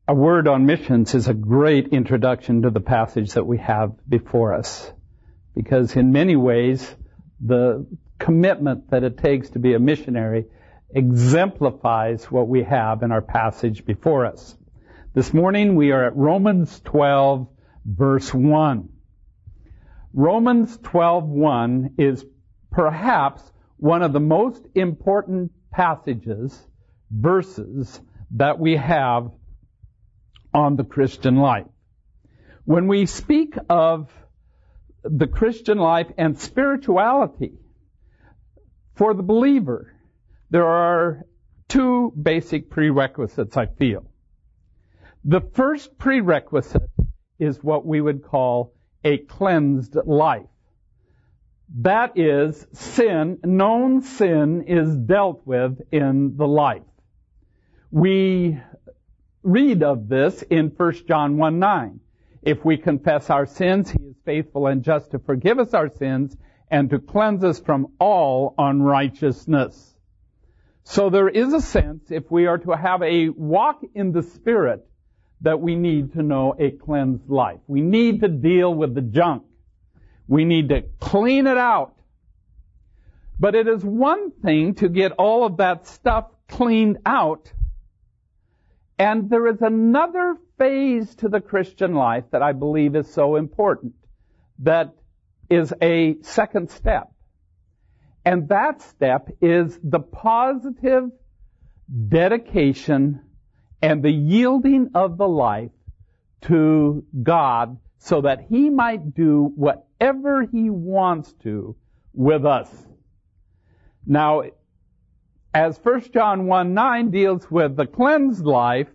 A word on missions is a great introduction to the passage that we have before us, because in many ways the commitment that it takes to be a missionary exemplifies what we have in our passage before us. This morning we are at Romans 12, verse 1. Romans 12:1 is perhaps one of the most important verses that we have on the Christian life. When we speak of the Christian life and spirituality for the believer, there are two basic prerequisites, I feel. The first prerequisite is what we would call a cleansed life. That is, known sin is dealt with in the life. We read of this in 1 John 1:9. If we confess our sins, He is faithful and just to forgive us our sins and to cleanse us from all unrighteousness. So there is a sense, if we are to have a walk in the Spirit, that we need to know a cleansed life. We need to deal with the junk. We need to clean it out. But it is one thing to get all of that stuff cleaned out, and there is another phase to the Christian life that I believe is so important, that is a second step. And that step is the positive dedication and the yielding of the life to God so that He might do whatever He wants to with us. Now, as 1 John 1:9 deals with the cleansed life,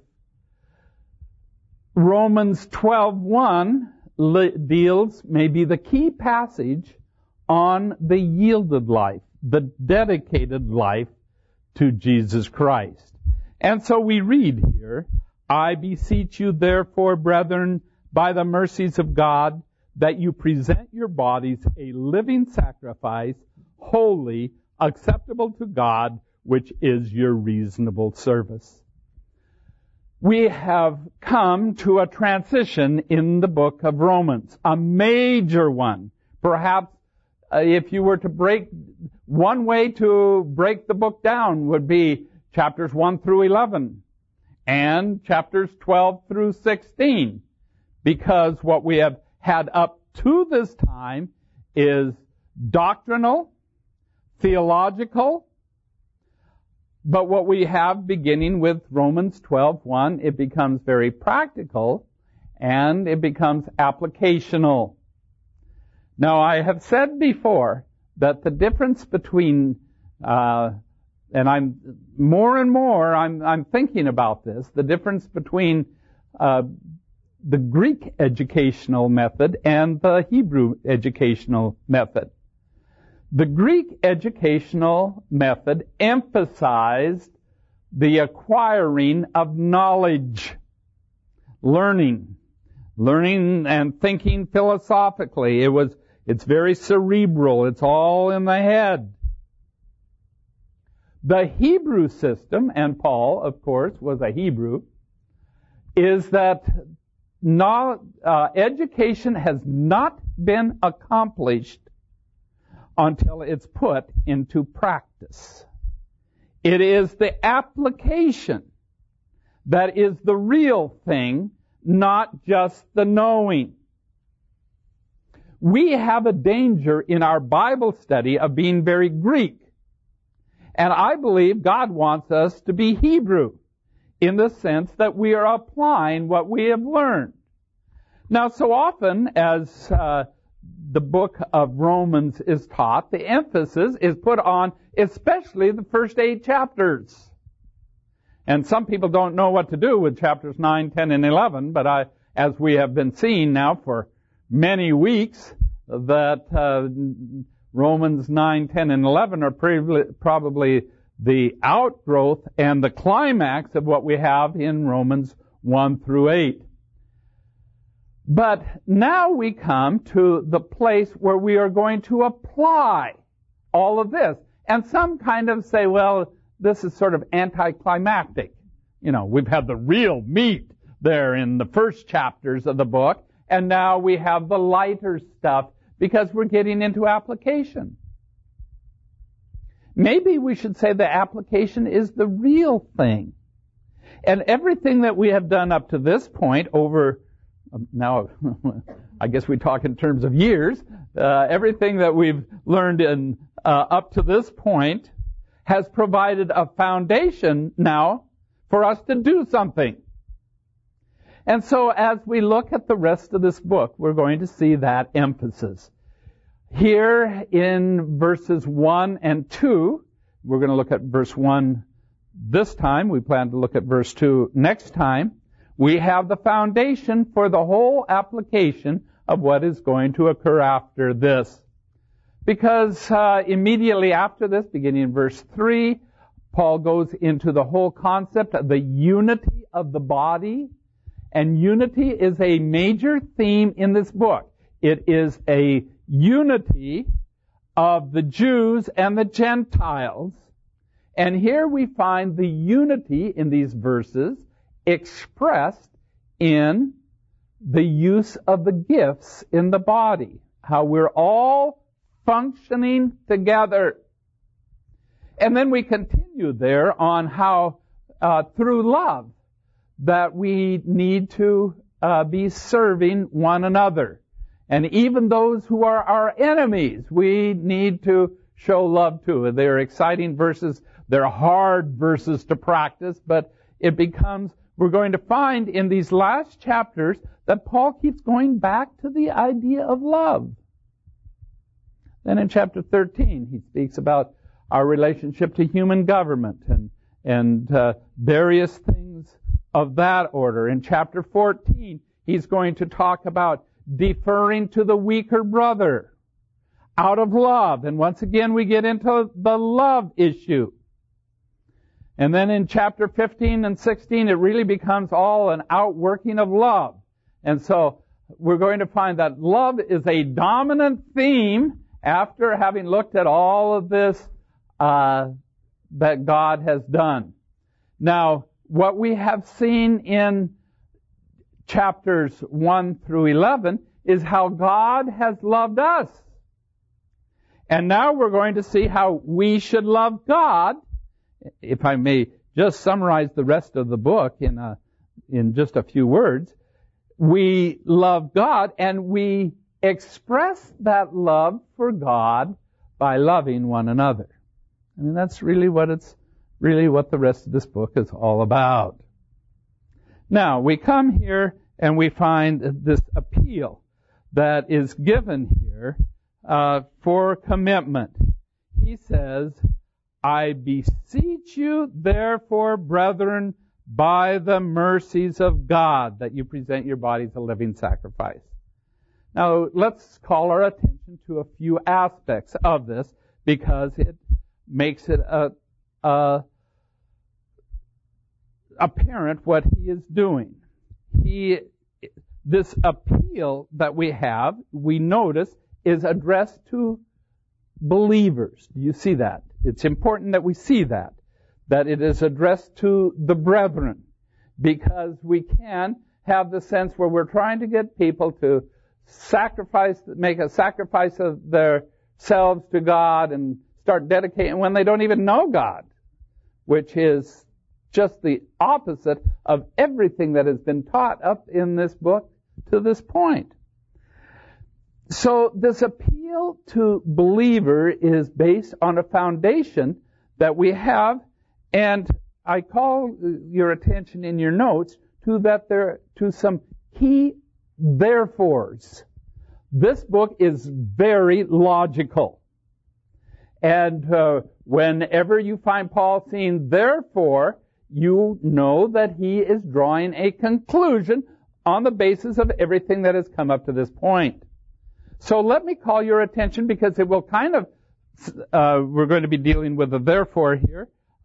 Romans 12:1 deals, maybe the key passage, on the yielded life, the dedicated life to Jesus Christ. And so we read here, I beseech you therefore, brethren, by the mercies of God, that you present your bodies a living sacrifice, holy, acceptable to God, which is your reasonable service. We have come to a transition in the book of Romans, a major one. Perhaps if you were to one way to break the book down would be chapters 1 through 11 and chapters 12 through 16, because what we have had up to this time is doctrinal, theological, but what we have beginning with Romans 12:1, it becomes very practical and it becomes applicational. Now, I have said before that the difference between, and I'm more and more I'm thinking about this, the difference between the Greek educational method and the Hebrew educational method. The Greek educational method emphasized the acquiring of knowledge, learning and thinking philosophically. It's very cerebral. It's all in the head. The Hebrew system, and Paul, of course, was a Hebrew, is that education has not been accomplished until it's put into practice. It is the application that is the real thing, not just the knowing. We have a danger in our Bible study of being very Greek. And I believe God wants us to be Hebrew in the sense that we are applying what we have learned. Now, so often as the book of Romans is taught, the emphasis is put on especially the first 8 chapters. And some people don't know what to do with chapters 9, 10, and 11, but as we have been seeing now for many weeks, that Romans 9, 10, and 11 are probably the outgrowth and the climax of what we have in Romans 1 through 8. But now we come to the place where we are going to apply all of this. And some kind of say, well, this is sort of anticlimactic. You know, we've had the real meat, there in the first chapters of the book, and now we have the lighter stuff because we're getting into application. Maybe we should say the application is the real thing. And everything that we have done up to this point over, now I guess we talk in terms of years, everything that we've learned in up to this point has provided a foundation now for us to do something. And so as we look at the rest of this book, we're going to see that emphasis. Here in verses 1 and 2, we're going to look at verse 1 this time. We plan to look at verse 2 next time. We have the foundation for the whole application of what is going to occur after this. Because immediately after this, beginning in verse 3, Paul goes into the whole concept of the unity of the body. And unity is a major theme in this book. It is a unity of the Jews and the Gentiles. And here we find the unity in these verses expressed in the use of the gifts in the body. How we're all functioning together. And then we continue there on how through love that we need to be serving one another. And even those who are our enemies, we need to show love to. They're exciting verses. They're hard verses to practice, but it becomes, we're going to find in these last chapters that Paul keeps going back to the idea of love. Then in chapter 13, he speaks about our relationship to human government and various things of that order. In chapter 14, he's going to talk about deferring to the weaker brother out of love. And once again, we get into the love issue. And then in chapter 15 and 16, it really becomes all an outworking of love. And so we're going to find that love is a dominant theme after having looked at all of this that God has done. Now, what we have seen in chapters 1 through 11 is how God has loved us. And now we're going to see how we should love God. If I may just summarize the rest of the book in just a few words. We love God and we express that love for God by loving one another. I mean, that's really what the rest of this book is all about. Now, we come here and we find this appeal that is given here for commitment. He says, I beseech you, therefore, brethren, by the mercies of God, that you present your bodies a living sacrifice. Now, let's call our attention to a few aspects of this because it makes it apparent what he is doing. This appeal that we have, we notice, is addressed to believers. Do you see that? It's important that we see that it is addressed to the brethren, because we can have the sense where we're trying to get people to make a sacrifice of themselves to God and start dedicating when they don't even know God, which is just the opposite of everything that has been taught up in this book to this point. So this appeal to believer is based on a foundation that we have, and I call your attention in your notes to some key therefores. This book is very logical. And whenever you find Paul saying therefore, you know that he is drawing a conclusion on the basis of everything that has come up to this point. So let me call your attention, because it will kind of, we're going to be dealing with the therefore here.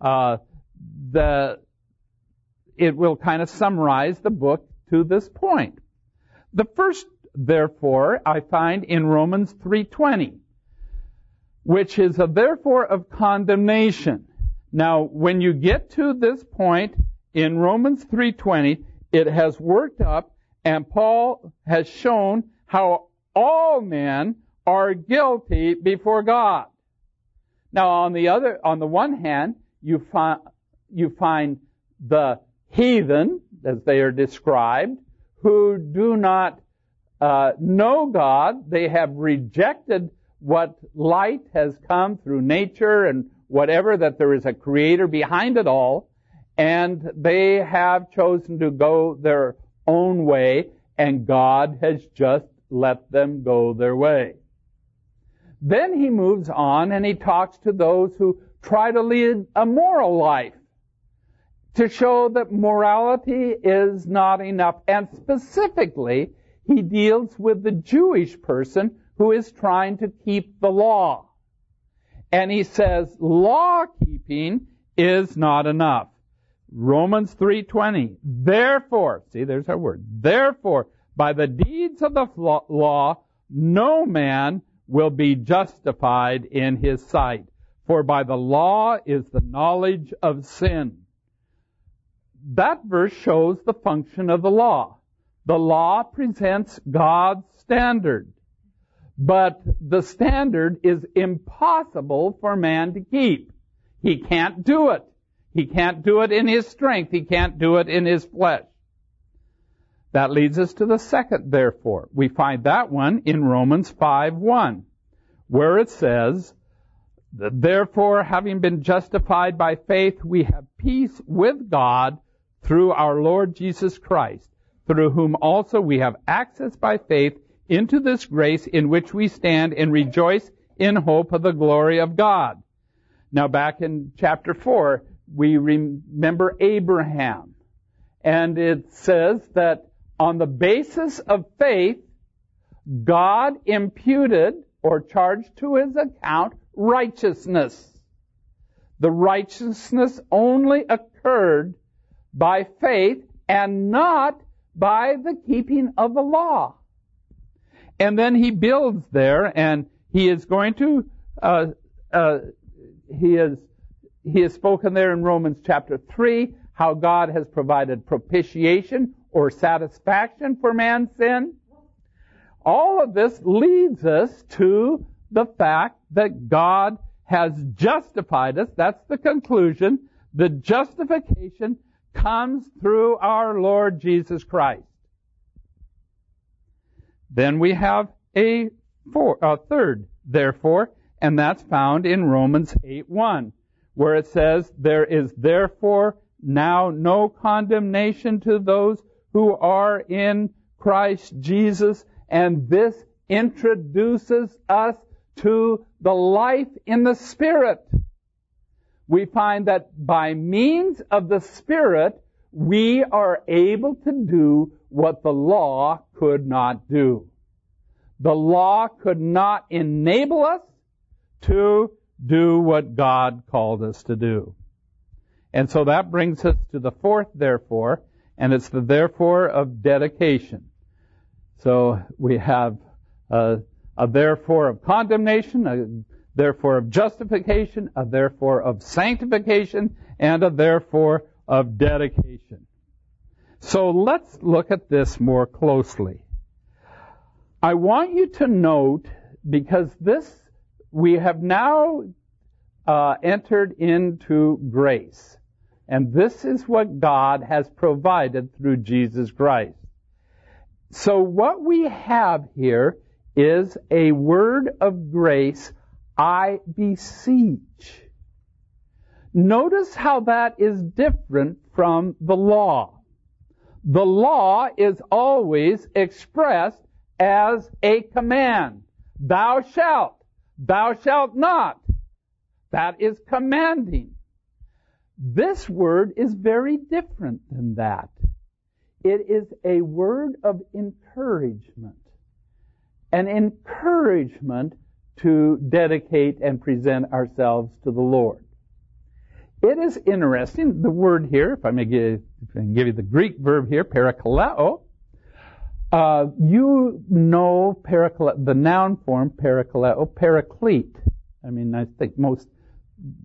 It will kind of summarize the book to this point. The first therefore I find in Romans 3:20, which is a therefore of condemnation. Now, when you get to this point in Romans 3:20, it has worked up, and Paul has shown how all men are guilty before God. Now, on the one hand, you find the heathen, as they are described, who do not know God. They have rejected what light has come through nature and whatever, that there is a creator behind it all, and they have chosen to go their own way, and God has just let them go their way. Then he moves on and he talks to those who try to lead a moral life to show that morality is not enough. And specifically, he deals with the Jewish person who is trying to keep the law. And he says law-keeping is not enough. Romans 3:20, therefore, see, there's our word, therefore, by the deeds of the law, no man will be justified in his sight. For by the law is the knowledge of sin. That verse shows the function of the law. The law presents God's standard. But the standard is impossible for man to keep. He can't do it. He can't do it in his strength. He can't do it in his flesh. That leads us to the second, therefore. We find that one in Romans 5:1, where it says, therefore, having been justified by faith, we have peace with God through our Lord Jesus Christ, through whom also we have access by faith into this grace in which we stand and rejoice in hope of the glory of God. Now, back in chapter 4, we remember Abraham. And it says that on the basis of faith, God imputed or charged to his account righteousness. The righteousness only occurred by faith and not by the keeping of the law. And then he builds there, and he is going to, he has spoken there in Romans chapter 3, how God has provided propitiation or satisfaction for man's sin. All of this leads us to the fact that God has justified us. That's the conclusion. The justification comes through our Lord Jesus Christ. Then we have a third, therefore, and that's found in Romans 8:1, where it says, there is therefore now no condemnation to those who are in Christ Jesus, and this introduces us to the life in the Spirit. We find that by means of the Spirit, we are able to do what the law could not do. The law could not enable us to do what God called us to do. And so that brings us to the fourth therefore, and it's the therefore of dedication. So we have a therefore of condemnation, a therefore of justification, a therefore of sanctification, and a therefore of dedication. So let's look at this more closely. I want you to note, because we have now entered into grace. And this is what God has provided through Jesus Christ. So what we have here is a word of grace, I beseech. Notice how that is different from the law. The law is always expressed as a command. Thou shalt not. That is commanding. This word is very different than that. It is a word of encouragement. An encouragement to dedicate and present ourselves to the Lord. It is interesting, the word here, if I can give you the Greek verb here, parakaleo. You know the noun form, parakaleo, paraclete. I mean, I think most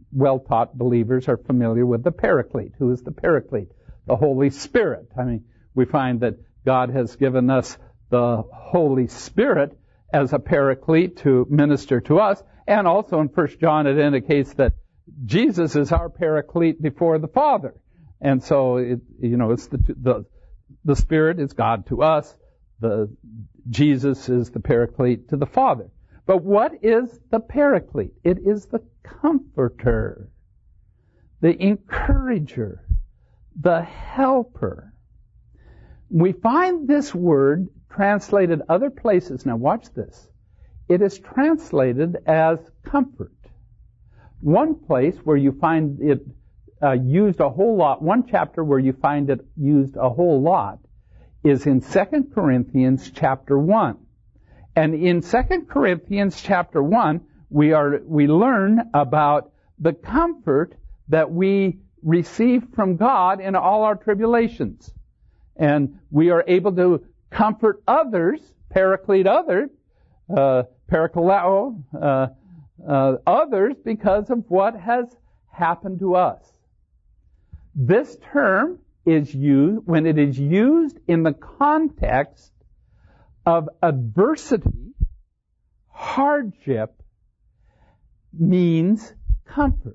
well-taught believers are familiar with the paraclete. Who is the paraclete? The Holy Spirit. I mean, we find that God has given us the Holy Spirit as a paraclete to minister to us. And also in 1 John it indicates that Jesus is our paraclete before the Father. And so, it's the Spirit is God to us. Jesus is the paraclete to the Father. But what is the paraclete? It is the comforter, the encourager, the helper. We find this word translated other places. Now watch this. It is translated as comfort. One place where you find it used a whole lot, one chapter where you find it used a whole lot, is in 2 Corinthians chapter 1. And in 2 Corinthians chapter 1, we learn about the comfort that we receive from God in all our tribulations. And we are able to comfort others, paraclete others, parakaleo, others because of what has happened to us. This term is used, when it is used in the context of adversity, hardship, means comfort.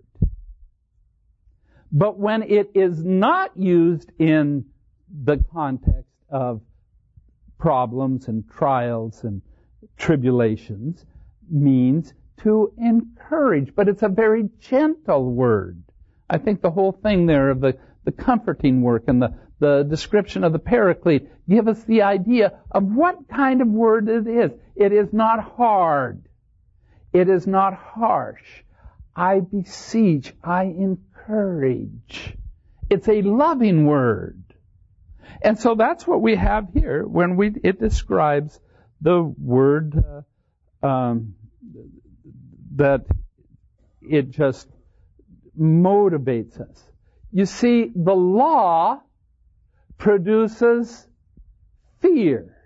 But when it is not used in the context of problems and trials and tribulations, means to encourage. But it's a very gentle word. I think the whole thing there of the comforting work and the description of the paraclete give us the idea of what kind of word it is. It is not hard. It is not harsh. I beseech, I encourage. It's a loving word. And so that's what we have here when it describes the word that it just motivates us. You see, the law produces fear.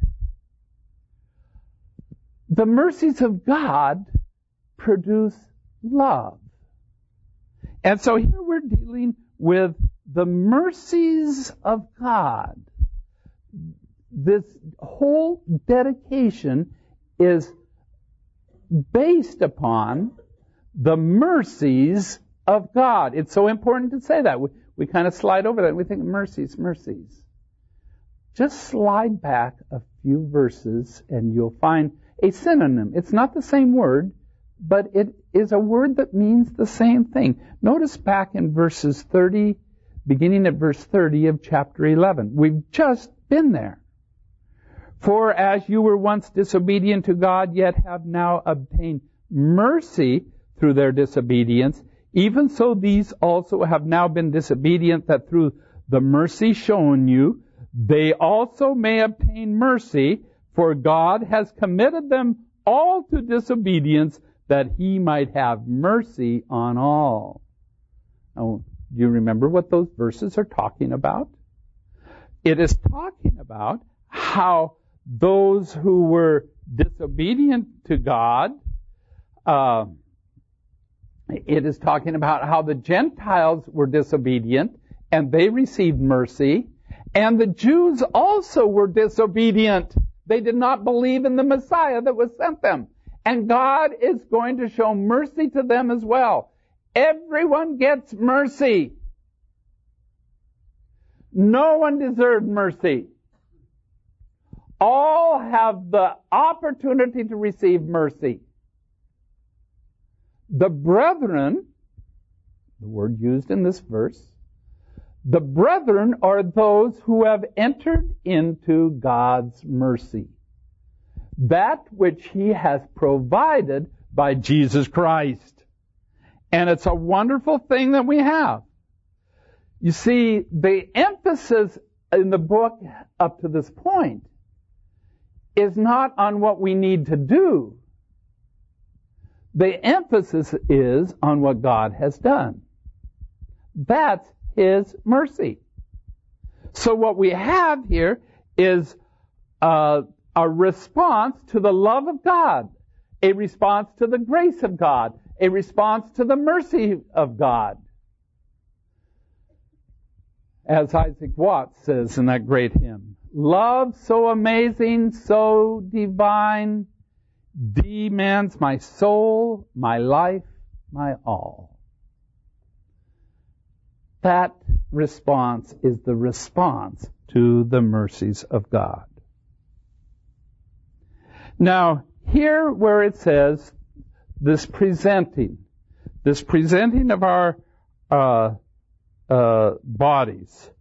The mercies of God produce love. And so here we're dealing with the mercies of God. This whole dedication is based upon the mercies of God. It's so important to say that. We kind of slide over that and we think mercies. Just slide back a few verses and you'll find a synonym. It's not the same word, but it is a word that means the same thing. Notice back in verses 30, beginning at verse 30 of chapter 11. We've just been there. For as you were once disobedient to God, yet have now obtained mercy through their disobedience, even so these also have now been disobedient, that through the mercy shown you, they also may obtain mercy, for God has committed them all to disobedience, that he might have mercy on all. Now, do you remember what those verses are talking about? It is talking about how those who were disobedient to God, it is talking about how the Gentiles were disobedient and they received mercy, and the Jews also were disobedient. They did not believe in the Messiah that was sent them. And God is going to show mercy to them as well. Everyone gets mercy. No one deserved mercy. All have the opportunity to receive mercy. The brethren, the word used in this verse, the brethren are those who have entered into God's mercy. That which he has provided by Jesus Christ. And it's a wonderful thing that we have. You see, the emphasis in the book up to this point is not on what we need to do. The emphasis is on what God has done. That's his mercy. So what we have here is a response to the love of God, a response to the grace of God, a response to the mercy of God. As Isaac Watts says in that great hymn, love so amazing, so divine, demands my soul, my life, my all. That response is the response to the mercies of God. Now, here where it says this presenting of our bodies,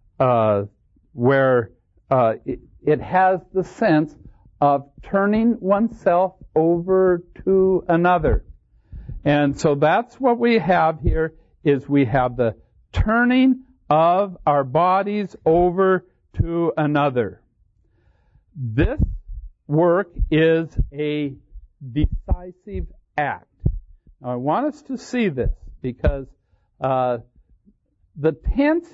where it has the sense of turning oneself over to another. And so that's what we have here, is we have the turning of our bodies over to another. This work is a decisive act. Now, I want us to see this because the tense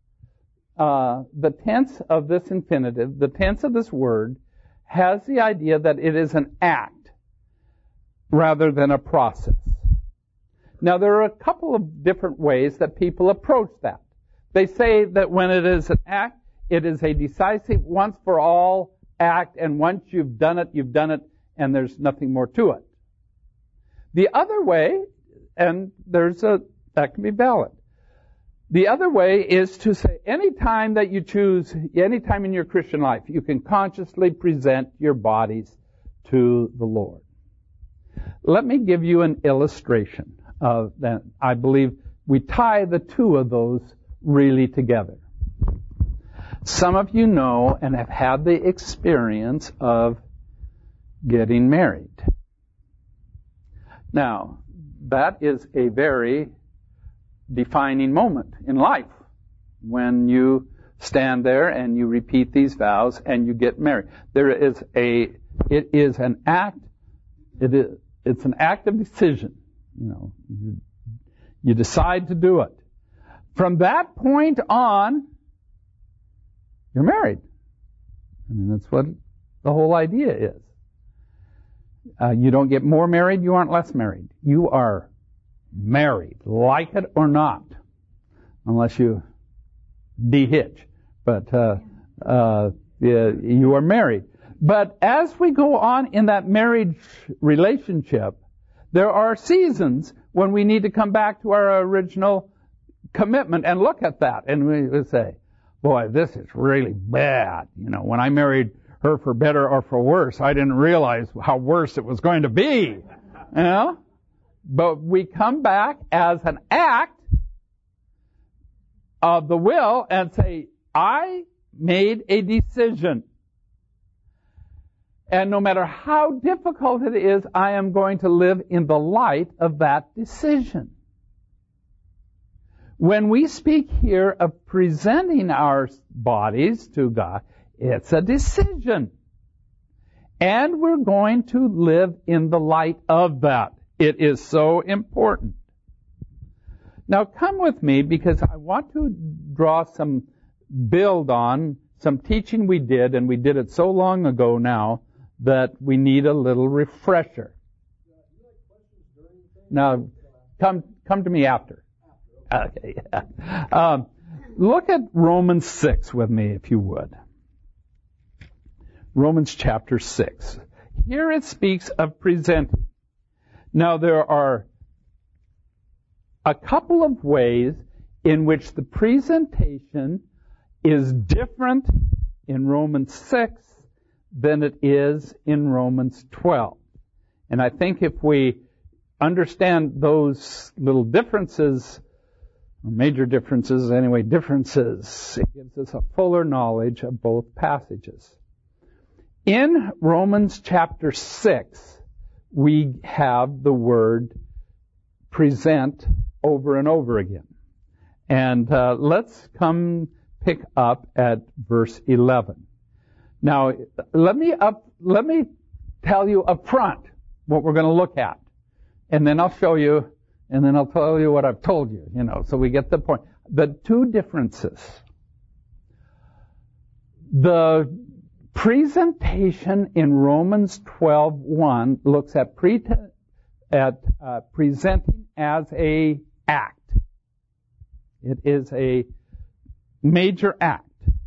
of this infinitive, the tense of this word, has the idea that it is an act rather than a process. Now, there are a couple of different ways that people approach that. They say that when it is an act, it is a decisive, once-for-all act, and once you've done it, and there's nothing more to it. The other way, and that can be valid. The other way is to say any time that you choose, any time in your Christian life, you can consciously present your bodies to the Lord. Let me give you an illustration of that. I believe we tie the two of those really together. Some of you know and have had the experience of getting married. Now, that is a very defining moment in life when you stand there and you repeat these vows and you get married. It's an act of decision. You decide to do it. From that point on, you're married. That's what the whole idea is. You don't get more married, you aren't less married. You are married, like it or not, unless you de-hitch. But you are married. But as we go on in that marriage relationship, there are seasons when we need to come back to our original commitment and look at that. And we say, boy, this is really bad. When I married her for better or for worse, I didn't realize how worse it was going to be. But we come back as an act of the will and say, I made a decision. And no matter how difficult it is, I am going to live in the light of that decision. When we speak here of presenting our bodies to God, it's a decision. And we're going to live in the light of that. It is so important. Now come with me, because I want to build on some teaching we did, and we did it so long ago now that we need a little refresher. Now, come to me after. Okay. Look at Romans 6 with me, if you would. Romans chapter 6. Here it speaks of presenting. Now, there are a couple of ways in which the presentation is different in Romans 6 than it is in Romans 12. And I think if we understand those little differences, or major differences, anyway, differences, it gives us a fuller knowledge of both passages. In Romans chapter 6, we have the word present over and over again. And let's come pick up at verse 11. Now, let me tell you up front what we're going to look at. And then I'll show you, and then I'll tell you what I've told you, so we get the point. The two differences. The presentation in Romans 12:1 looks at presenting as a act. It is major act.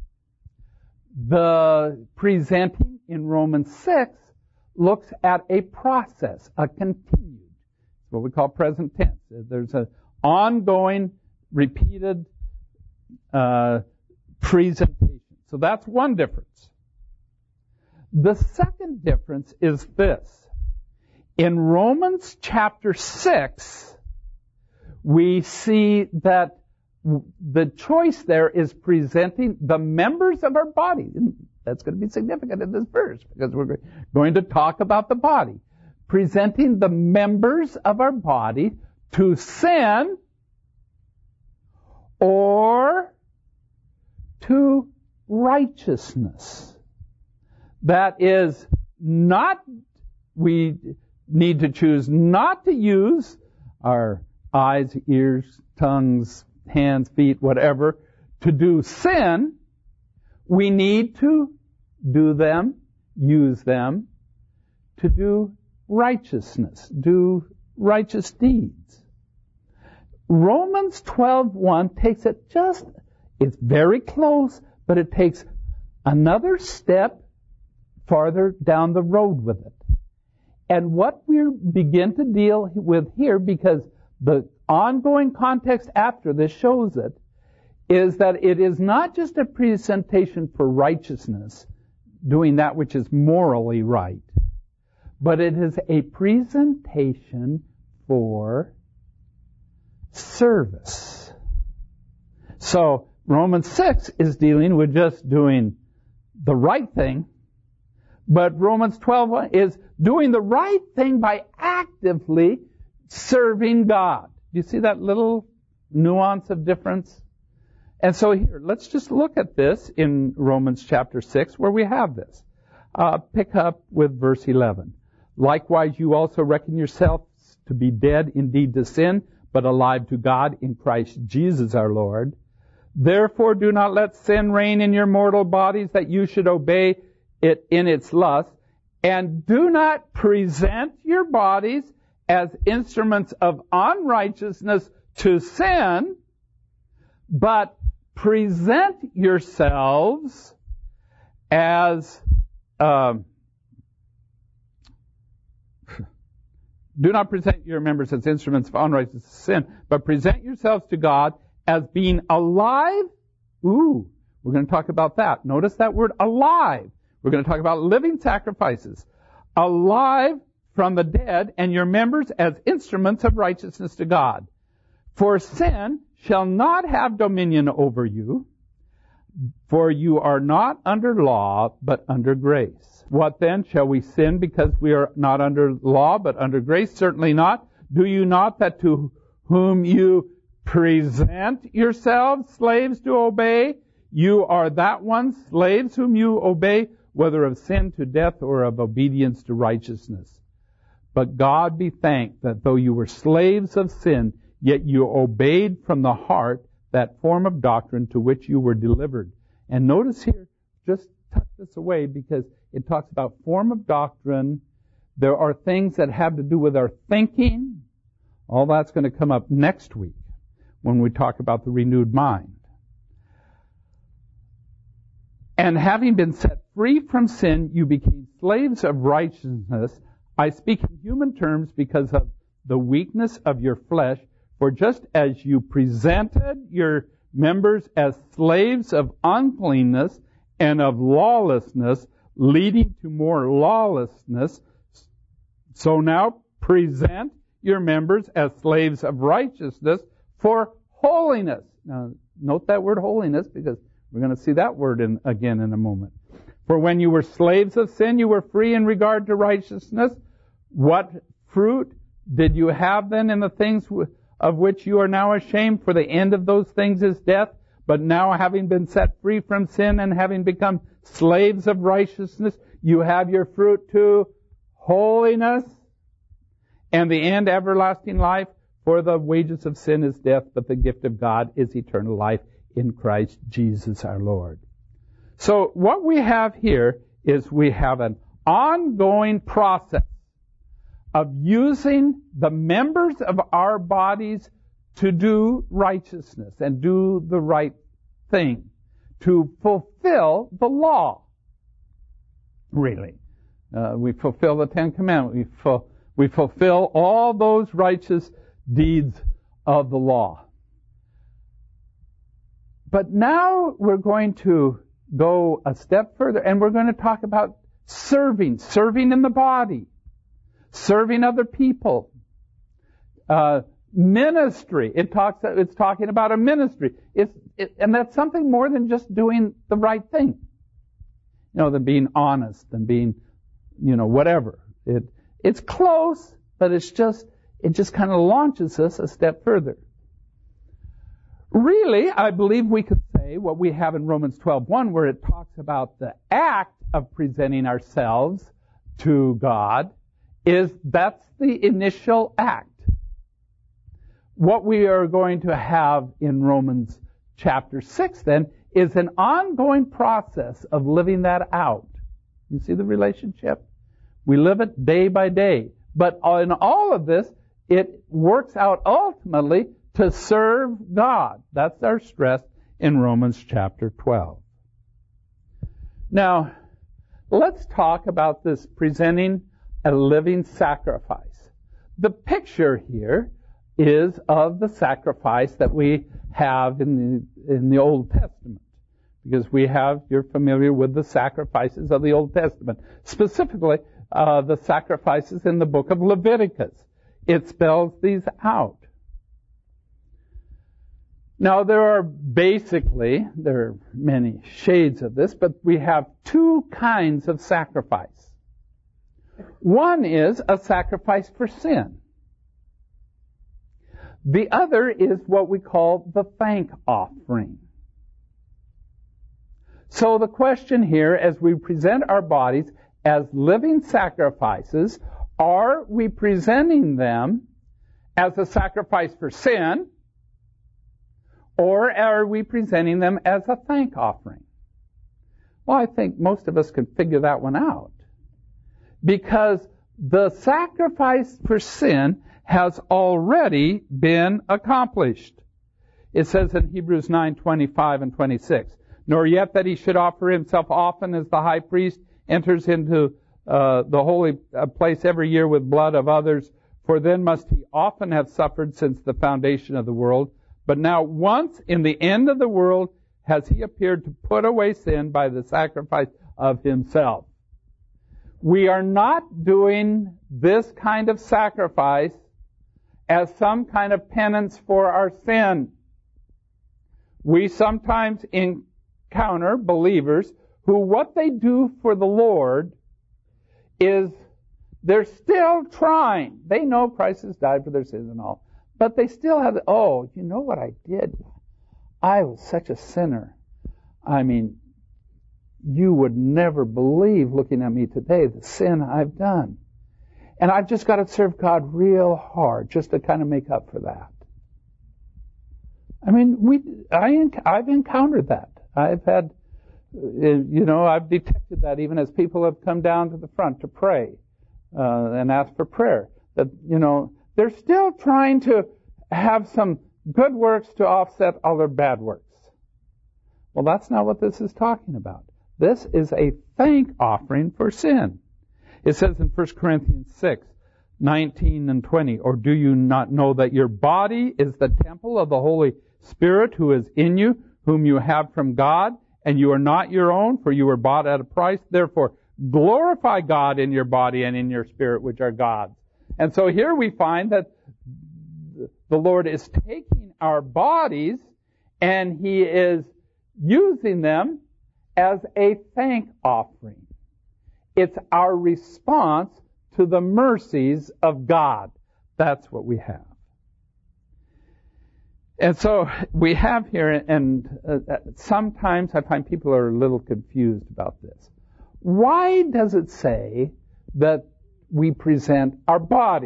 The presenting in Romans 6 looks at a process, a continued. It's what we call present tense. There's an ongoing, repeated presentation. So that's one difference. The second difference is this. In Romans chapter 6, we see that the choice there is presenting the members of our body. And that's going to be significant in this verse because we're going to talk about the body. Presenting the members of our body to sin or to righteousness. That is not, we need to choose not to use our eyes, ears, tongues, hands, feet, whatever, to do sin. We need to do them, use them, to do righteousness, do righteous deeds. Romans 12:1 takes it it's very close, but it takes another step farther down the road with it. And what we begin to deal with here, because the ongoing context after this shows it, is that it is not just a presentation for righteousness, doing that which is morally right, but it is a presentation for service. So Romans 6 is dealing with just doing the right thing, but Romans 12 is doing the right thing by actively serving God. Do you see that little nuance of difference? And so here, let's just look at this in Romans chapter 6 where we have this. Pick up with verse 11. Likewise, you also reckon yourselves to be dead indeed to sin, but alive to God in Christ Jesus our Lord. Therefore, do not let sin reign in your mortal bodies that you should obey it in its lust. And do not present your bodies as instruments of unrighteousness to sin, but present yourselves as do not present your members as instruments of unrighteousness to sin, but present yourselves to God as being alive. Ooh, we're going to talk about that. Notice that word alive. We're going to talk about living sacrifices. Alive from the dead, and your members as instruments of righteousness to God. For sin shall not have dominion over you, for you are not under law, but under grace. What then? Shall we sin because we are not under law, but under grace? Certainly not. Do you not that to whom you present yourselves slaves to obey, you are that one, slaves whom you obey, whether of sin to death or of obedience to righteousness? But God be thanked that though you were slaves of sin, yet you obeyed from the heart that form of doctrine to which you were delivered. And notice here, just tuck this away because it talks about form of doctrine. There are things that have to do with our thinking. All that's going to come up next week when we talk about the renewed mind. And having been set free from sin, you became slaves of righteousness. I speak in human terms because of the weakness of your flesh. For just as you presented your members as slaves of uncleanness and of lawlessness, leading to more lawlessness, so now present your members as slaves of righteousness for holiness. Now, note that word holiness because we're going to see that word again in a moment. For when you were slaves of sin, you were free in regard to righteousness. What fruit did you have then in the things of which you are now ashamed? For the end of those things is death. But now, having been set free from sin and having become slaves of righteousness, you have your fruit to holiness, and the end everlasting life. For the wages of sin is death, but the gift of God is eternal life in Christ Jesus our Lord. So what we have here is we have an ongoing process of using the members of our bodies to do righteousness and do the right thing. to fulfill the law. Really. We fulfill the Ten Commandments. We fulfill all those righteous deeds of the law. But now we're going to go a step further, and we're going to talk about serving in the body, serving other people, ministry. It's talking about a ministry. And that's something more than just doing the right thing, than being honest and being, whatever. It's close, but it just kind of launches us a step further. Really, I believe we could say what we have in Romans 12:1, where it talks about the act of presenting ourselves to God, that's the initial act. What we are going to have in Romans chapter 6 then is an ongoing process of living that out. You see the relationship? We live it day by day. But in all of this, it works out ultimately to serve God. That's our stress in Romans chapter 12. Now, let's talk about this presenting a living sacrifice. The picture here is of the sacrifice that we have in the Old Testament. Because you're familiar with the sacrifices of the Old Testament. Specifically, the sacrifices in the book of Leviticus. It spells these out. Now, there are many shades of this, but we have two kinds of sacrifice. One is a sacrifice for sin. The other is what we call the thank offering. So the question here, as we present our bodies as living sacrifices, are we presenting them as a sacrifice for sin, or are we presenting them as a thank offering? Well, I think most of us can figure that one out. Because the sacrifice for sin has already been accomplished. It says in Hebrews 9:25 and 26, nor yet that he should offer himself often as the high priest enters into the holy place every year with blood of others, for then must he often have suffered since the foundation of the world. But now once in the end of the world has he appeared to put away sin by the sacrifice of himself. We are not doing this kind of sacrifice as some kind of penance for our sin. We sometimes encounter believers who what they do for the Lord is they're still trying. They know Christ has died for their sins and all. But they still have, you know what I did? I was such a sinner. I mean, you would never believe, looking at me today, the sin I've done. And I've just got to serve God real hard just to kind of make up for that. I mean, I've encountered that. I've had, I've detected that even as people have come down to the front to pray and ask for prayer. That, they're still trying to have some good works to offset all their bad works. Well, that's not what this is talking about. This is a thank offering for sin. It says in 1 Corinthians 6:19 and 20, or do you not know that your body is the temple of the Holy Spirit who is in you, whom you have from God, and you are not your own, for you were bought at a price. Therefore, glorify God in your body and in your spirit, which are God's. And so here we find that the Lord is taking our bodies and He is using them as a thank offering. It's our response to the mercies of God. That's what we have. And so we have here, and sometimes I find people are a little confused about this. Why does it say that we present our bodies?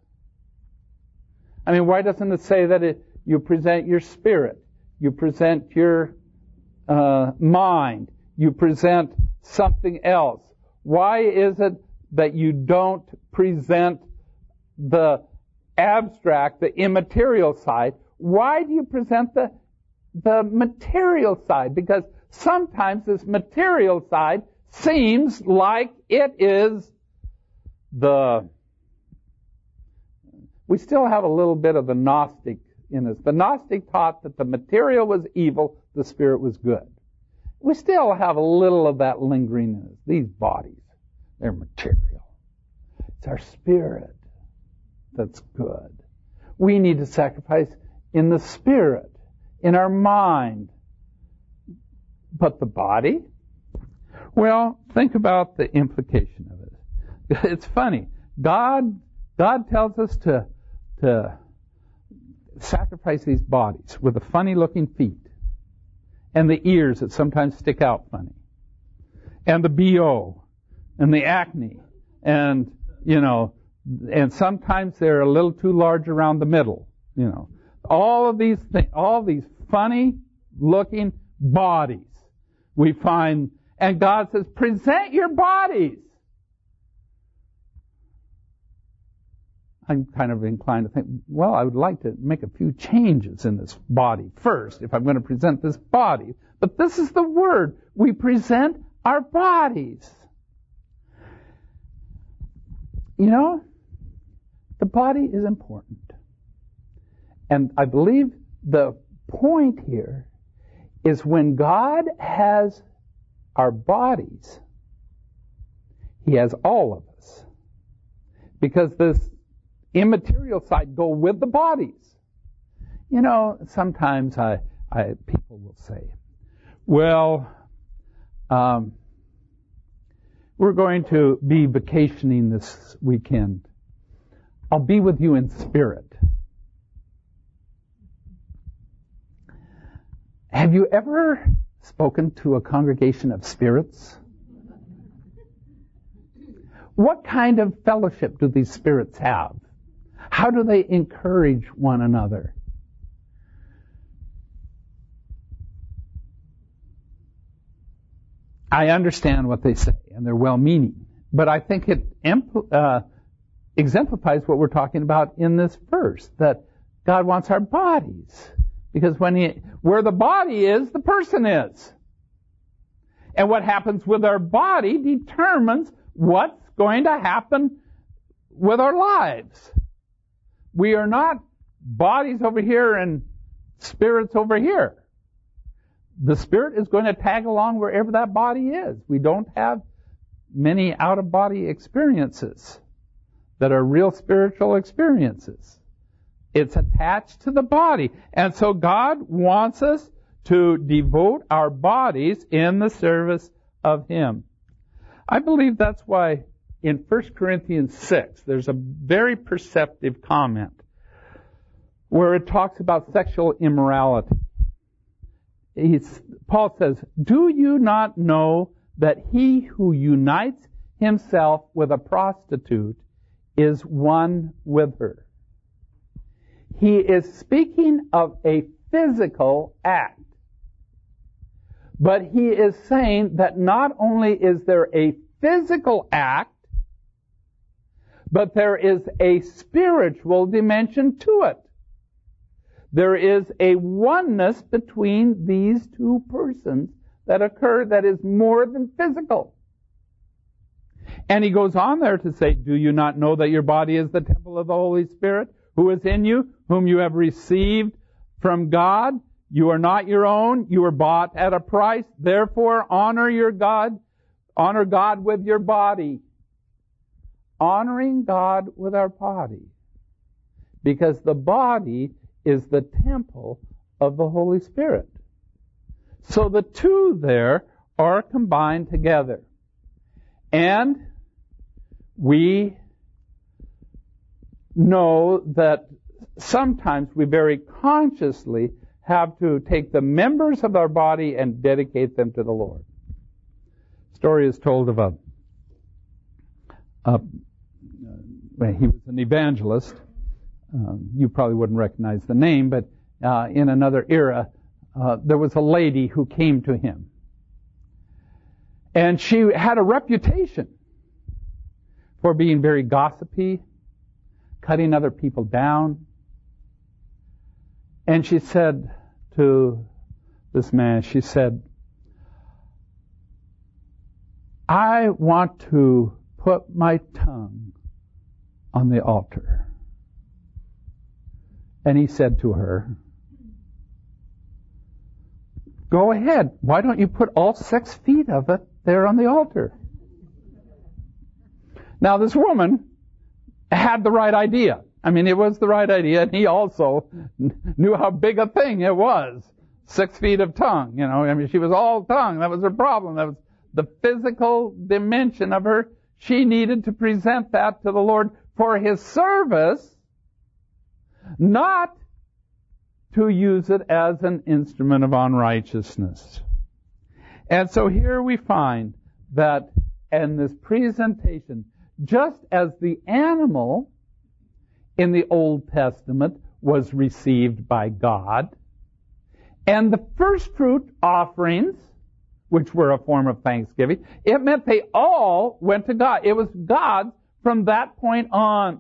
I mean, why doesn't it say that you present your spirit, you present your mind, you present something else? Why is it that you don't present the abstract, the immaterial side? Why do you present the material side? Because sometimes this material side seems like it is we still have a little bit of the Gnostic in us. The Gnostic taught that the material was evil, the spirit was good. We still have a little of that lingering in us. These bodies, they're material. It's our spirit that's good. We need to sacrifice in the spirit, in our mind. But the body? Well, think about the implication of it. It's funny. God tells us to sacrifice these bodies with the funny-looking feet and the ears that sometimes stick out funny and the BO and the acne and, and sometimes they're a little too large around the middle, All of these things, all these funny-looking bodies we find, and God says, present your bodies. I'm kind of inclined to think, well, I would like to make a few changes in this body first if I'm going to present this body. But this is the word. We present our bodies. The body is important. And I believe the point here is when God has our bodies, He has all of us. Because this immaterial side go with the bodies. Sometimes people will say, well, we're going to be vacationing this weekend. I'll be with you in spirit. Have you ever spoken to a congregation of spirits? What kind of fellowship do these spirits have? How do they encourage one another? I understand what they say, and they're well-meaning. But I think it exemplifies what we're talking about in this verse, that God wants our bodies. Because where the body is, the person is. And what happens with our body determines what's going to happen with our lives. We are not bodies over here and spirits over here. The spirit is going to tag along wherever that body is. We don't have many out-of-body experiences that are real spiritual experiences. It's attached to the body. And so God wants us to devote our bodies in the service of Him. I believe that's why in 1 Corinthians 6, there's a very perceptive comment where it talks about sexual immorality. Paul says, do you not know that he who unites himself with a prostitute is one with her? He is speaking of a physical act. But he is saying that not only is there a physical act, but there is a spiritual dimension to it. There is a oneness between these two persons that occur that is more than physical. And he goes on there to say, do you not know that your body is the temple of the Holy Spirit who is in you, whom you have received from God? You are not your own. You were bought at a price. Therefore, honor God with your body. Honoring God with our body. Because the body is the temple of the Holy Spirit. So the two there are combined together. And we know that sometimes we very consciously have to take the members of our body and dedicate them to the Lord. Story is told of he was an evangelist. You probably wouldn't recognize the name, but in another era, there was a lady who came to him. And she had a reputation for being very gossipy, cutting other people down. And she said to this man, she said, I want to put my tongue on the altar. And he said to her, go ahead. Why don't you put all 6 feet of it there on the altar? Now, this woman had the right idea. I mean, it was the right idea, and he also knew how big a thing it was. 6 feet of tongue, I mean, she was all tongue. That was her problem. That was the physical dimension of her. She needed to present that to the Lord for His service, not to use it as an instrument of unrighteousness. And so here we find that in this presentation, just as the animal in the Old Testament was received by God, and the first fruit offerings, which were a form of thanksgiving, it meant they all went to God. It was God from that point on.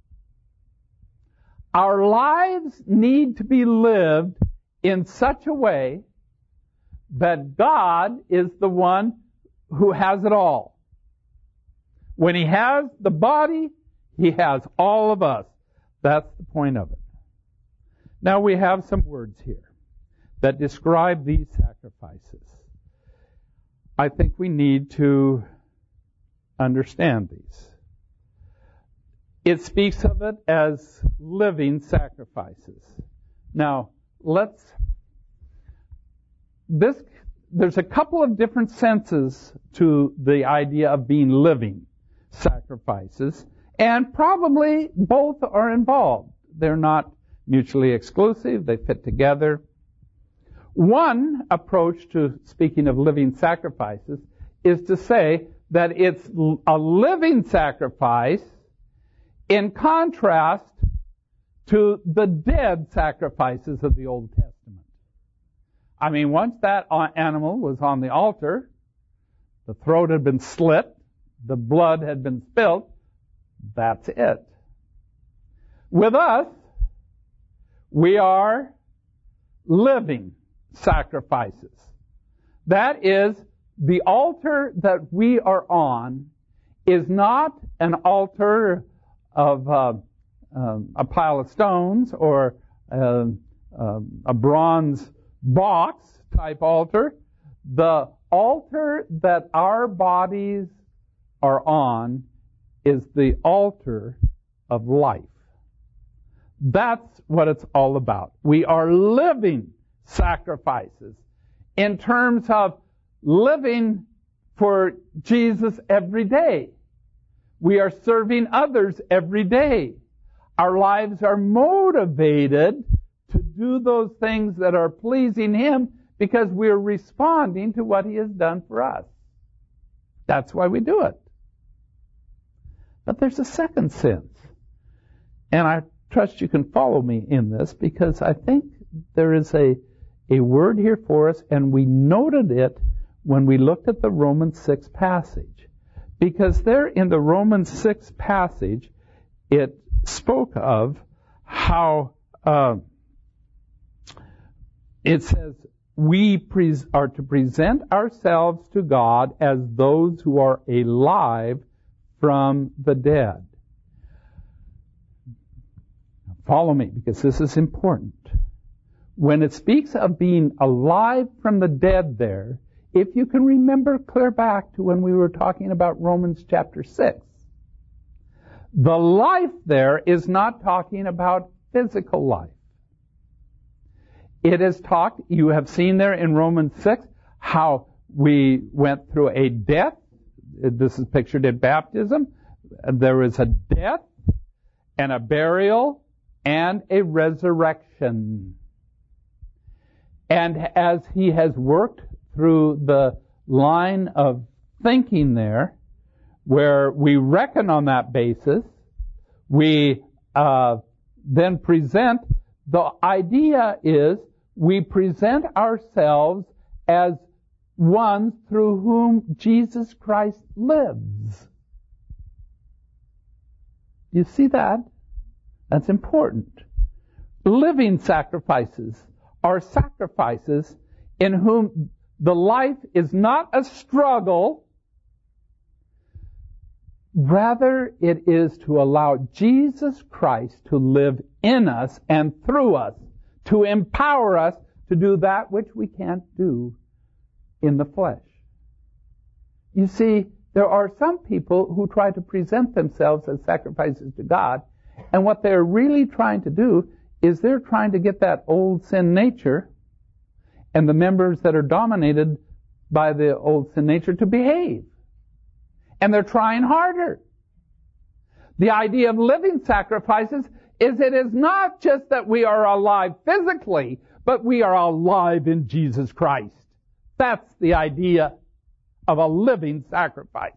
Our lives need to be lived in such a way that God is the one who has it all. When He has the body, He has all of us. That's the point of it. Now we have some words here that describe these sacrifices. I think we need to understand these. It speaks of it as living sacrifices. Now, there's a couple of different senses to the idea of being living sacrifices, and probably both are involved. They're not mutually exclusive. They fit together. One approach to speaking of living sacrifices is to say that it's a living sacrifice in contrast to the dead sacrifices of the Old Testament. I mean, once that animal was on the altar, the throat had been slit, the blood had been spilled, that's it. With us, we are living sacrifices. That is, the altar that we are on is not an altar of a pile of stones or a bronze box type altar. The altar that our bodies are on is the altar of life. That's what it's all about. We are living sacrifices in terms of living for Jesus every day. We are serving others every day. Our lives are motivated to do those things that are pleasing Him because we're responding to what He has done for us. That's why we do it. But there's a second sense. And I trust you can follow me in this because I think there is a word here for us, and we noted it when we looked at the Romans 6 passage. Because there in the Romans 6 passage, it spoke of how it says we are to present ourselves to God as those who are alive from the dead. Follow me, because this is important. When it speaks of being alive from the dead there, if you can remember clear back to when we were talking about Romans chapter 6, the life there is not talking about physical life. It is you have seen there in Romans 6, how we went through a death. This is pictured in baptism. There is a death and a burial and a resurrection. And as He has worked through the line of thinking there, where we reckon on that basis, we then present, the idea is we present ourselves as one through whom Jesus Christ lives. You see that? That's important. Living sacrifices are sacrifices in whom the life is not a struggle, Rather, it is to allow Jesus Christ to live in us and through us, to empower us to do that which we can't do in the flesh. You see, there are some people who try to present themselves as sacrifices to God, and what they're really trying to do is they're trying to get that old sin nature and the members that are dominated by the old sin nature to behave. And they're trying harder. The idea of living sacrifices is it is not just that we are alive physically, but we are alive in Jesus Christ. That's the idea of a living sacrifice.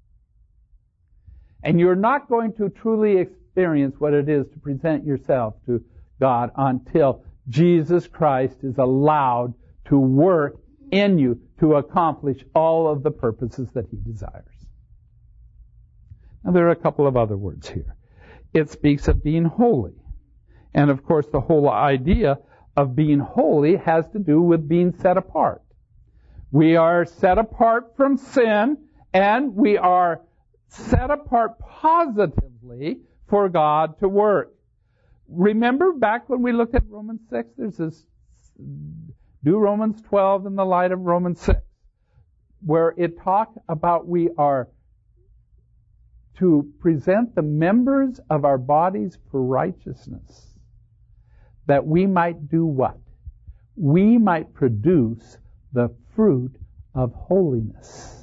And you're not going to truly experience what it is to present yourself to God until Jesus Christ is allowed to work in you to accomplish all of the purposes that He desires. Now, there are a couple of other words here. It speaks of being holy. And, of course, the whole idea of being holy has to do with being set apart. We are set apart from sin, and we are set apart positively for God to work. Remember back when we looked at Romans 6, there's this, do Romans 12 in the light of Romans 6, where it talked about we are to present the members of our bodies for righteousness, that we might do what? We might produce the fruit of holiness.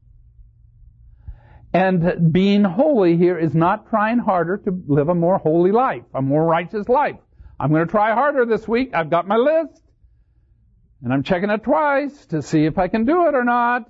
And being holy here is not trying harder to live a more holy life, a more righteous life. I'm going to try harder this week. I've got my list. And I'm checking it twice to see if I can do it or not.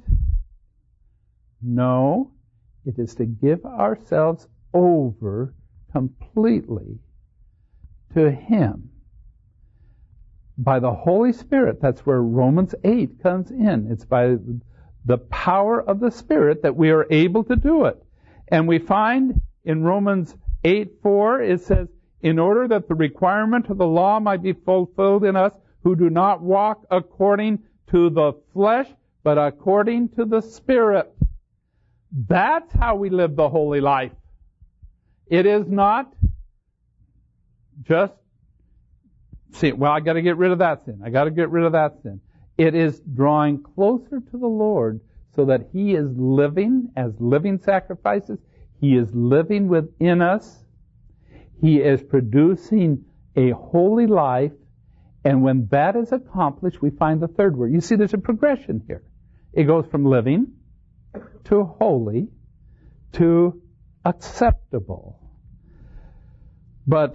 No, it is to give ourselves over completely to Him. By the Holy Spirit, that's where Romans 8 comes in. It's by the power of the Spirit that we are able to do it. And we find in Romans 8:4, it says, in order that the requirement of the law might be fulfilled in us who do not walk according to the flesh, but according to the Spirit. That's how we live the holy life. It is not just, well, I got to get rid of that sin. I got to get rid of that sin. It is drawing closer to the Lord so that He is living as living sacrifices. He is living within us. He is producing a holy life. And when that is accomplished, we find the third word. You see, there's a progression here. It goes from living to holy to acceptable. But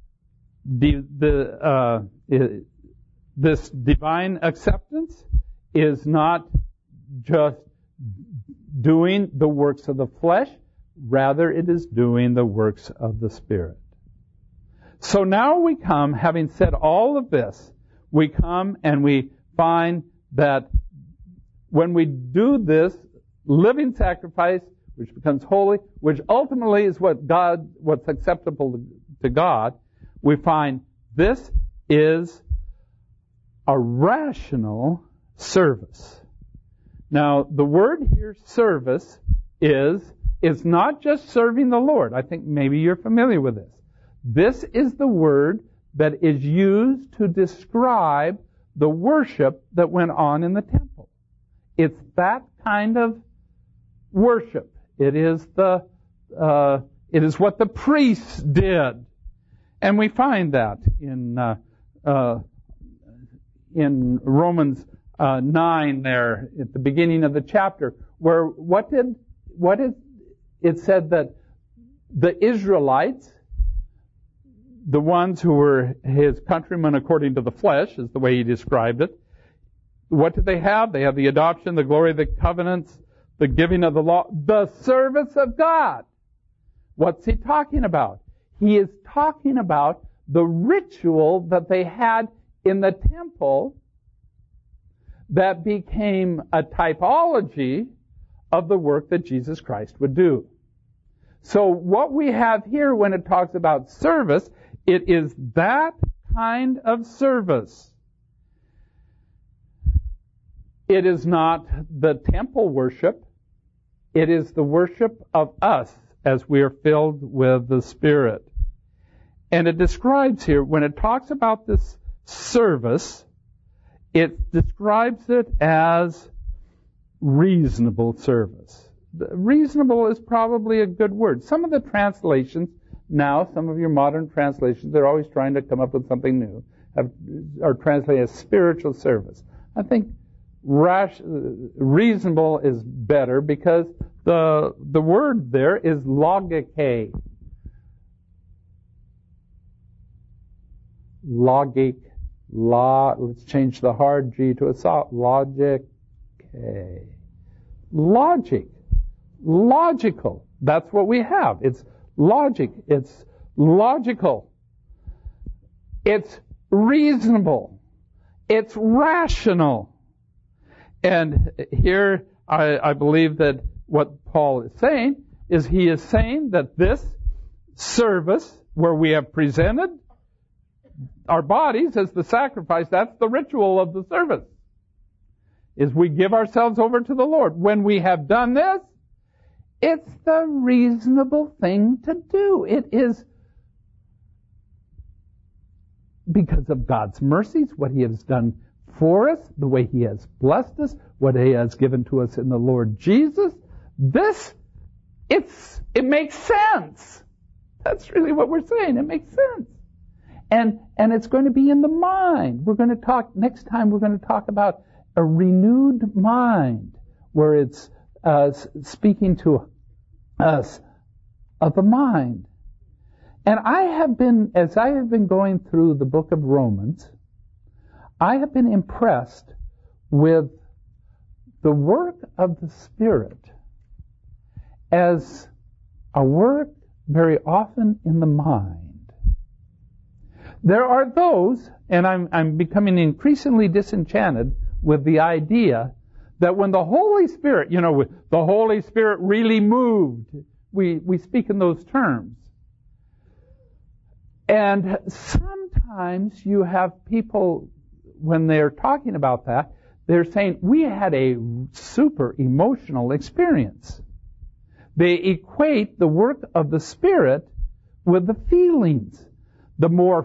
this divine acceptance is not just doing the works of the flesh, rather it is doing the works of the Spirit. So now we come, having said all of this, we come and we find that when we do this living sacrifice, which becomes holy, which ultimately is what's acceptable to God, we find this is a rational service. Now, the word here, service, is not just serving the Lord. I think maybe you're familiar with this. This is the word that is used to describe the worship that went on in the temple. It's that kind of worship. It is what the priests did. And we find that in Romans 9 there at the beginning of the chapter, where it said that the Israelites, the ones who were His countrymen according to the flesh, is the way He described it, what did they have? They have the adoption, the glory of the covenants, the giving of the law, the service of God. What's He talking about? He is talking about the ritual that they had in the temple that became a typology of the work that Jesus Christ would do. So what we have here when it talks about service, it is that kind of service. It is not the temple worship. It is the worship of us as we are filled with the Spirit. And it describes here, when it talks about this service, it describes it as reasonable service. Reasonable is probably a good word. Some of the translations now, some of your modern translations, they're always trying to come up with something new, are translated as spiritual service. I think reasonable is better because the word there is logike. Let's change the hard G to a soft. Logic. Logical. That's what we have. It's logic. It's logical. It's reasonable. It's rational. And here I believe that what Paul is saying is he is saying that this service where we have presented our bodies as the sacrifice, that's the ritual of the service, is we give ourselves over to the Lord. When we have done this, it's the reasonable thing to do. It is because of God's mercies, what He has done for us, the way He has blessed us, what He has given to us in the Lord Jesus. It makes sense. That's really what we're saying. It makes sense. And it's going to be in the mind. Next time we're going to talk about a renewed mind, where it's speaking to us of the mind. And as I have been going through the book of Romans, I have been impressed with the work of the Spirit as a work very often in the mind. There are those, and I'm becoming increasingly disenchanted with the idea that when the Holy Spirit, the Holy Spirit really moved, we speak in those terms. And sometimes you have people, when they're talking about that, they're saying, we had a super emotional experience. They equate the work of the Spirit with the feelings. The more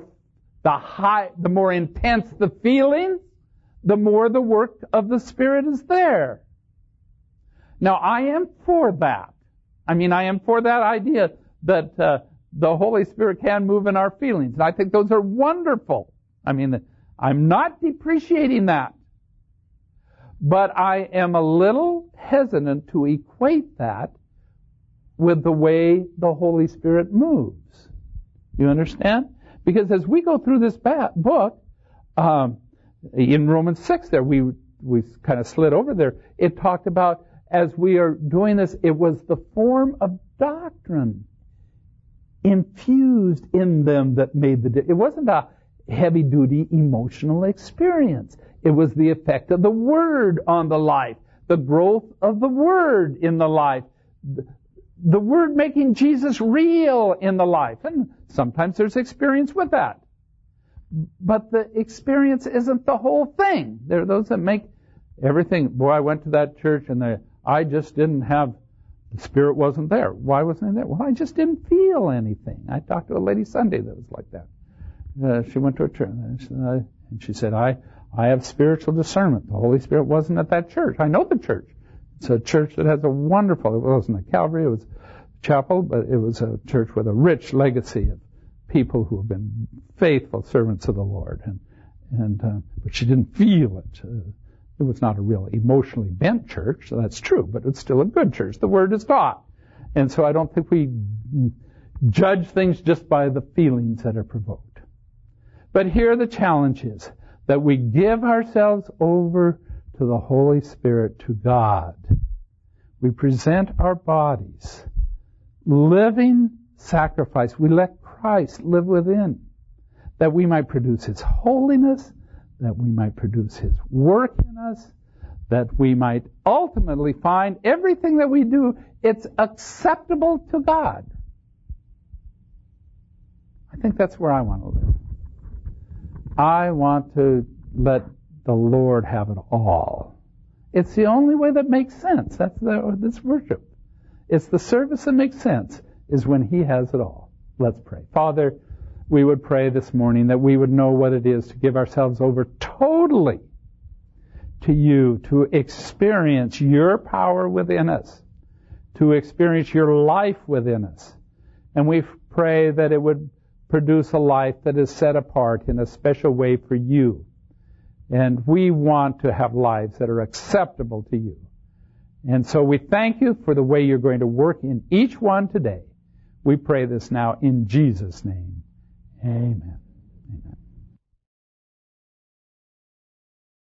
intense the feeling, the more the work of the Spirit is there. Now, I am for that. I am for that idea that the Holy Spirit can move in our feelings. And I think those are wonderful. I'm not depreciating that. But I am a little hesitant to equate that with the way the Holy Spirit moves. You understand? Because as we go through this book, in Romans 6 there, we kind of slid over there, it talked about as we are doing this, it was the form of doctrine infused in them that made the difference. It wasn't a heavy-duty emotional experience. It was the effect of the Word on the life, the growth of the Word in the life, the Word making Jesus real in the life. And sometimes there's experience with that. But the experience isn't the whole thing. There are those that make everything, boy, I went to that church and I just didn't have, the Spirit wasn't there. Why wasn't it there? Well, I just didn't feel anything. I talked to a lady Sunday that was like that. She went to a church and she said, I have spiritual discernment. The Holy Spirit wasn't at that church. I know the church. It's a church that has it wasn't a Calvary, it was a chapel, but it was a church with a rich legacy of people who have been faithful servants of the Lord. But she didn't feel it. It was not a real emotionally bent church, so that's true, but it's still a good church. The Word is God. And so I don't think we judge things just by the feelings that are provoked. But here the challenge is that we give ourselves over to the Holy Spirit, to God. We present our bodies, living sacrifice. We let Christ live within, that we might produce His holiness, that we might produce His work in us, that we might ultimately find everything that we do, it's acceptable to God. I think that's where I want to live. I want to let the Lord have it all. It's the only way that makes sense. That's worship. It's the service that makes sense is when He has it all. Let's pray. Father, we would pray this morning that we would know what it is to give ourselves over totally to You, to experience Your power within us, to experience Your life within us. And we pray that it would produce a life that is set apart in a special way for You. And we want to have lives that are acceptable to You. And so we thank You for the way You're going to work in each one today. We pray this now in Jesus' name. Amen. Amen.